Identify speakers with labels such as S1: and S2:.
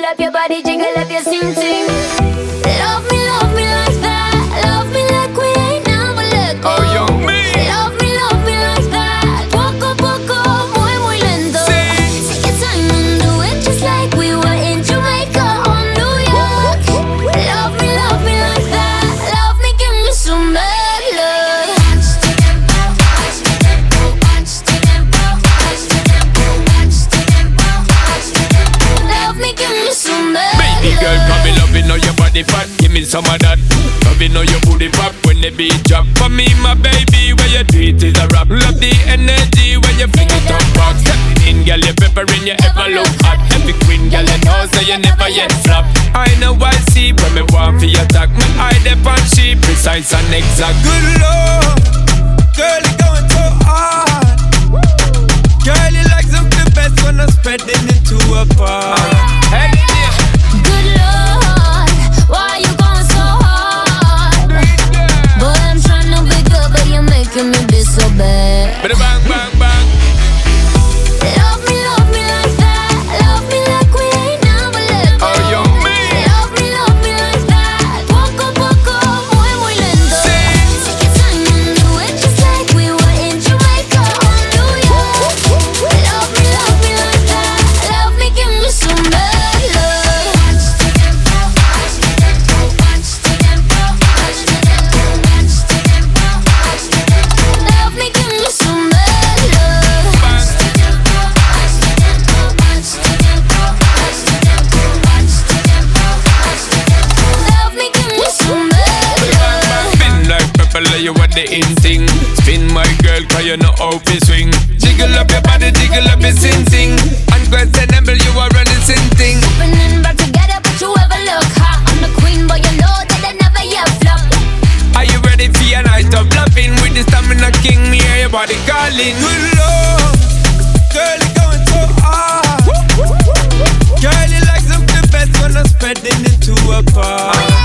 S1: up your body, jiggle up your sing sing. Love me like that. Love me like we ain't never let go.
S2: Oh, young me.
S1: Love me like that. Poco poco, muy muy lento.
S2: Sing.
S1: Take your time and do it just like we were in Jamaica or New York. Love me like that. Love me, give me some bad love. Love me, give me some bad love.
S2: Baby girl, come me loving all your body fat. Give me some of that. Loving all your booty pop when the beat drop. For me, my baby, where you do it is a rap. Love the energy when you fling it up back. Step in, girl, you peppering, you ever look hot. Every queen, girl, you know, so you never yet flop. I know I see when me want for your attack. Me eye dep on she precise and exact. Good lord, girl, you going so hard. Girl, you like something best when I'm spreading it to a bar. Hey, yeah.
S1: Good Lord, why you going so hard? Boy, I'm trying to be good, but you're making me be so bad.
S2: Bada bang, bang, bang.
S1: Love me like that. Love me like we ain't never let go.
S2: Oh, young me.
S1: Love me like that. Poco poco, muy muy lento.
S2: Sing.
S1: Take your time and do it just like we were in Jamaica or New York. Love me like that. Love me, give me some bad love. Love me, give me some bad love. Love me, give me some bad love.
S2: Spin like purple, you want the in thing. Spin my girl, cause you know how to swing. Jiggle up your body, jiggle up your sing. Unquestionable, you are running sin thing.
S1: Opening back together, but you ever look hot. I'm the queen, but you know that I never yet flop.
S2: Are you ready for your night of loving? With the stamina king, me hear your body calling. Good lord, girl, you going so hard. Girl, you like something best when I'm spreading it to a bar.